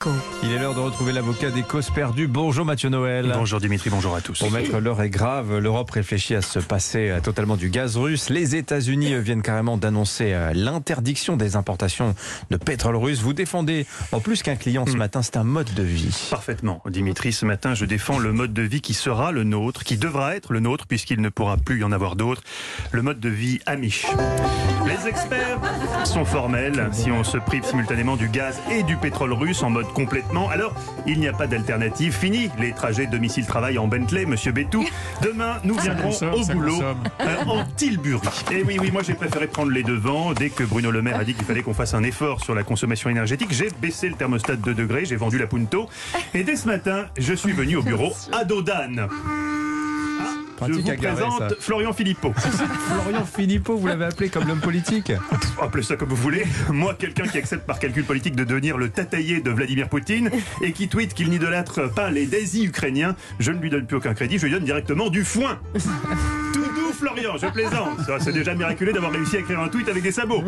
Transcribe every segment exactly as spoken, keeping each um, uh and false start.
Il est l'heure de retrouver l'avocat des causes perdues. Bonjour Mathieu Noël. Bonjour Dimitri, bonjour à tous. Pour maître, l'heure est grave. L'Europe réfléchit à se passer totalement du gaz russe. Les États-Unis viennent carrément d'annoncer l'interdiction des importations de pétrole russe. Vous défendez, en plus qu'un client ce matin, c'est un mode de vie. Parfaitement Dimitri, ce matin je défends le mode de vie qui sera le nôtre, qui devra être le nôtre puisqu'il ne pourra plus y en avoir d'autres. Le mode de vie Amish. Les experts sont formels. Si on se prive simultanément du gaz et du pétrole russe en mode complètement, alors il n'y a pas d'alternative. Fini les trajets domicile-travail en Bentley, monsieur Bétou. Demain, nous viendrons consomme, au boulot euh, en Tilbury. Et oui, oui, moi j'ai préféré prendre les devants. Dès que Bruno Le Maire a dit qu'il fallait qu'on fasse un effort sur la consommation énergétique, j'ai baissé le thermostat de deux degrés, j'ai vendu la Punto. Et dès ce matin, je suis venu au bureau à Dodane. Je vous présente Florian Philippot. Florian Philippot, vous l'avez appelé comme l'homme politique. Appelez ça comme vous voulez. Moi, quelqu'un qui accepte par calcul politique de devenir le tataillé de Vladimir Poutine et qui tweet qu'il n'idolâtre pas les désis ukrainiens, je ne lui donne plus aucun crédit, je lui donne directement du foin. Tout doux, Florian, je plaisante. C'est déjà miraculeux d'avoir réussi à écrire un tweet avec des sabots.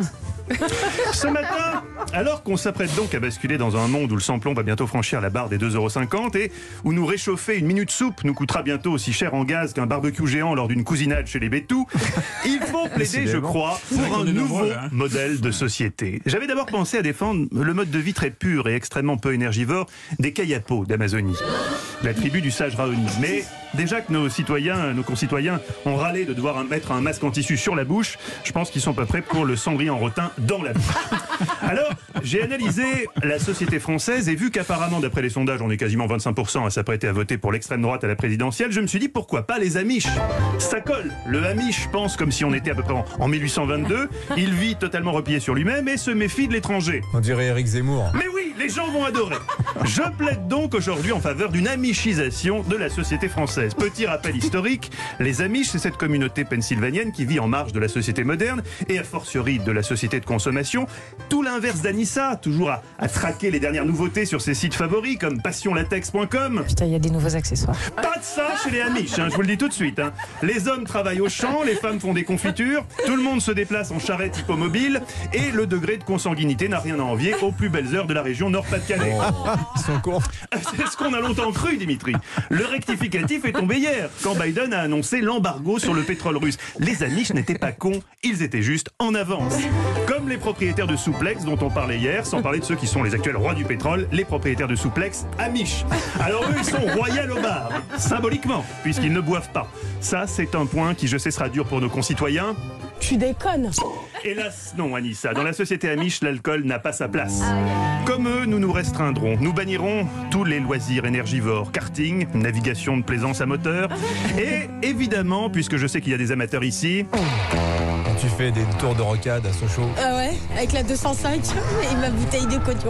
Ce matin, alors qu'on s'apprête donc à basculer dans un monde où le samplon va bientôt franchir la barre des deux euros cinquante et où nous réchauffer une minute soupe nous coûtera bientôt aussi cher en gaz qu'un barbecue géant lors d'une cousinade chez les Bétous, il faut plaider, je crois, pour un nouveau modèle de société. J'avais d'abord pensé à défendre le mode de vie très pur et extrêmement peu énergivore des Kayapos d'Amazonie, la tribu du sage Raoni. Mais déjà que nos citoyens, nos concitoyens ont râlé de devoir mettre un masque en tissu sur la bouche, je pense qu'ils sont pas prêts pour le cendrier en rotin dans la bouche. Alors, j'ai analysé la société française et vu qu'apparemment, d'après les sondages, on est quasiment vingt-cinq pour cent à s'apprêter à voter pour l'extrême droite à la présidentielle, je me suis dit pourquoi pas les Amish. Ça colle. Le Amish pense comme si on était à peu près en, en mille huit cent vingt-deux. Il vit totalement replié sur lui-même et se méfie de l'étranger. On dirait Éric Zemmour. Mais oui, les gens vont adorer. Je plaide donc aujourd'hui en faveur d'une amishisation de la société française. Petit rappel historique, les Amish, c'est cette communauté pennsylvanienne qui vit en marge de la société moderne et a fortiori de la société de consommation. Tout l'inverse d'Anissa, toujours à, à traquer les dernières nouveautés sur ses sites favoris comme passion latex point com. Putain, il y a des nouveaux accessoires. Pas de ça chez les Amish, hein, je vous le dis tout de suite. Hein. Les hommes travaillent au champ, les femmes font des confitures, tout le monde se déplace en charrette hippomobile et le degré de consanguinité n'a rien à envier aux plus belles heures de la région Nord-Pas-de-Calais. Oh, ils sont cons. C'est ce qu'on a longtemps cru, Dimitri. Le rectificatif est tombé hier, quand Biden a annoncé l'embargo sur le pétrole russe. Les Amish n'étaient pas cons, ils étaient juste en avance. Comme les propriétaires de souplex dont on parlait hier, sans parler de ceux qui sont les actuels rois du pétrole, les propriétaires de souplex Amish. Alors eux, ils sont royal au bar, symboliquement, puisqu'ils ne boivent pas. Ça, c'est un point qui, je sais, sera dur pour nos concitoyens. Tu déconnes. Hélas, non, Anissa. Dans la société Amish, l'alcool n'a pas sa place. Comme eux, nous nous restreindrons. Nous bannirons tous les loisirs énergivores. Karting, navigation de plaisance à moteur. Et évidemment, puisque je sais qu'il y a des amateurs ici... Quand tu fais des tours de rocade à Sochaux. Ah ouais, avec la deux cent cinq et ma bouteille de Codion.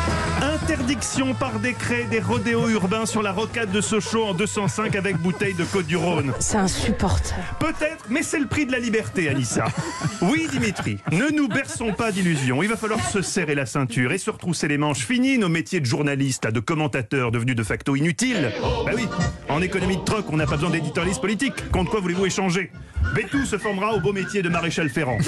Interdiction par décret des rodéos urbains sur la rocade de Sochaux en deux cent cinq avec bouteille de Côte du Rhône. C'est insupportable. Peut-être, mais c'est le prix de la liberté, Anissa. Oui, Dimitri, ne nous berçons pas d'illusions. Il va falloir se serrer la ceinture et se retrousser les manches. Fini nos métiers de journalistes, de commentateurs devenus de facto inutiles. Bah oui, en économie de troc, on n'a pas besoin d'éditorialistes politiques. Contre quoi voulez-vous échanger? Bétou se formera au beau métier de maréchal ferrant.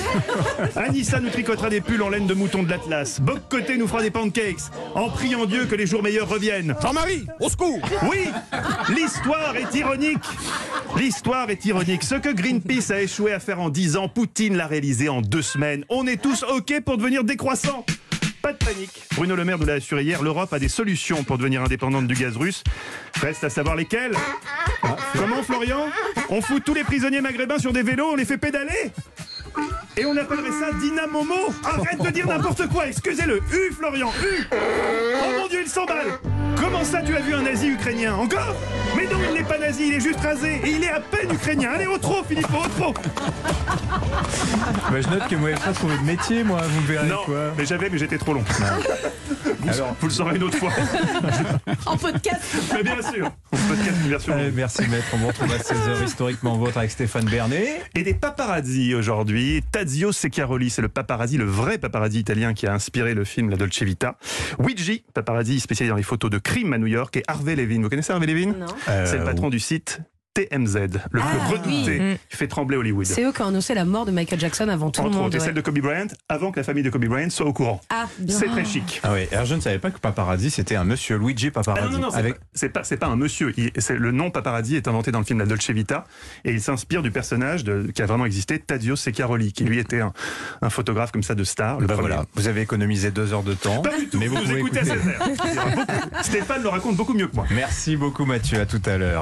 Anissa nous tricotera des pulls en laine de mouton de l'Atlas. Boc Côté nous fera des pancakes, en priant Dieu que les jours meilleurs reviennent. Jean-Marie, au secours! Oui, l'histoire est ironique. L'histoire est ironique. Ce que Greenpeace a échoué à faire en dix ans, Poutine l'a réalisé en deux semaines. On est tous OK pour devenir décroissants. Pas de panique. Bruno Le Maire nous l'a assuré hier, l'Europe a des solutions pour devenir indépendante du gaz russe. Reste à savoir lesquelles. Ah, comment, Florian? On fout tous les prisonniers maghrébins sur des vélos, on les fait pédaler? Et on appellerait ça Dynamomo? Arrête de dire n'importe quoi, excusez-le. U, Florian, U. Oh mon Dieu, il s'emballe. Comment ça, tu as vu un nazi ukrainien? Encore? Mais non, il n'est pas nazi, il est juste rasé. Et il est à peine ukrainien. Allez, au trop, Philippe, au trop. Bah, je note que vous n'avez pas trouvé de métier, moi, vous verrez non, quoi. Mais j'avais, mais j'étais trop long. Vous, Alors, vous le saurez une autre fois. En podcast. Mais bien sûr. En podcast, une version. Allez, merci maître, on vous retrouve à seize heures historiquement vôtre avec Stéphane Bernet. Et des paparazzi aujourd'hui. Tadzio Secchiaroli, c'est le paparazzi, le vrai paparazzi italien qui a inspiré le film La Dolce Vita. Luigi, paparazzi spécialisé dans les photos de crime à New York. Et Harvey Levin, vous connaissez Harvey Levin? Non. C'est Euh, le patron du site T M Z, le Ah, plus redouté, oui. qui fait trembler Hollywood. C'est eux qui ont annoncé la mort de Michael Jackson avant tout Entre le monde. autres, et ouais. celle de Kobe Bryant, avant que la famille de Kobe Bryant soit au courant. Ah, bien. C'est très chic. Ah oui, alors je ne savais pas que Paparazzi c'était un monsieur Luigi Ah Paparazzi. non, non, non, c'est avec... pas- c'est pas, c'est pas un monsieur. Il- c'est- le nom Paparazzi est inventé dans le film La Dolce Vita et il s'inspire du personnage de, qui a vraiment existé, Taddeo Secchiaroli, qui lui était un, un photographe comme ça de star. Le Bah premier. voilà, vous avez économisé deux heures de temps. Pas du tout, mais vous vous pouvez écoutez à écouter. cette heure. Il y aura beaucoup- Stéphane le raconte beaucoup mieux que moi. Merci beaucoup Mathieu, à tout à l'heure.